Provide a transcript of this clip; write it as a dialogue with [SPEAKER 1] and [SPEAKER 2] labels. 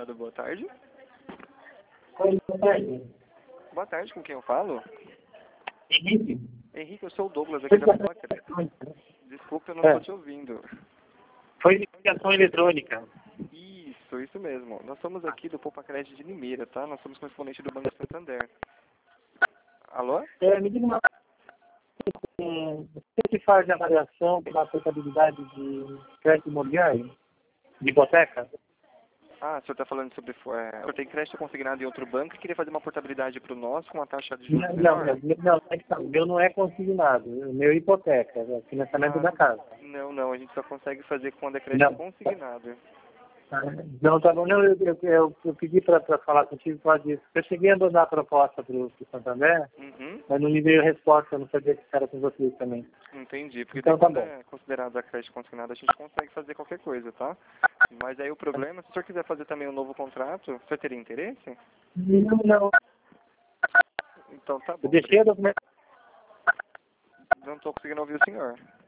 [SPEAKER 1] consignado. Boa tarde.
[SPEAKER 2] Oi, boa tarde.
[SPEAKER 1] Boa tarde, com quem eu falo?
[SPEAKER 2] Henrique?
[SPEAKER 1] Henrique, eu sou o Douglas aqui da Poupa Crédito. Desculpa, eu não estou te ouvindo.
[SPEAKER 2] Foi ligação eletrônica.
[SPEAKER 1] Isso mesmo. Nós somos aqui do Poupa Crédito de Limeira, tá? Nós somos correspondente do Banco Santander. Alô?
[SPEAKER 2] Me diga uma coisa, você que faz a avaliação pela aplicabilidade de crédito imobiliário, de hipoteca?
[SPEAKER 1] Ah, o senhor está falando sobre... o senhor tem crédito consignado em outro banco e queria fazer uma portabilidade para o nosso com uma taxa de juros menor?
[SPEAKER 2] Não, o meu não é consignado, o meu é hipoteca, é financiamento da casa.
[SPEAKER 1] Não, a gente só consegue fazer quando é crédito consignado.
[SPEAKER 2] Não, tá bom. Não, eu pedi para falar contigo por causa disso. Eu cheguei a mandar a proposta para o Santander, mas não me veio resposta, eu não sabia que era com vocês também.
[SPEAKER 1] Entendi, porque
[SPEAKER 2] Então,
[SPEAKER 1] quando é considerado a crédito consignado, a gente consegue fazer qualquer coisa, tá? Mas aí o problema, se o senhor quiser fazer também um novo contrato, o senhor teria interesse?
[SPEAKER 2] Não.
[SPEAKER 1] Então tá bom.
[SPEAKER 2] Eu deixei a documentação.
[SPEAKER 1] Não estou conseguindo ouvir o senhor.